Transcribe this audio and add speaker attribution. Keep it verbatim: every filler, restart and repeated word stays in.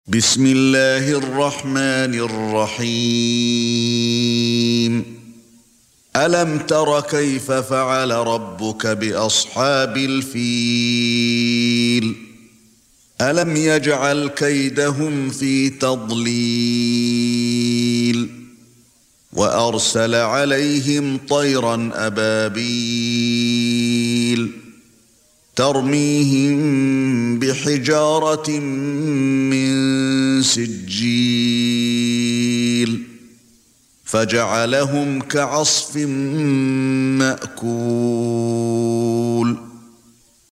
Speaker 1: بسم الله الرحمن الرحيم ألم تر كيف فعل ربك بأصحاب الفيل ألم يجعل كيدهم في تضليل وأرسل عليهم طيرا أبابيل ترميهم بحجارة من سجيل فجعلهم كعصف مأكول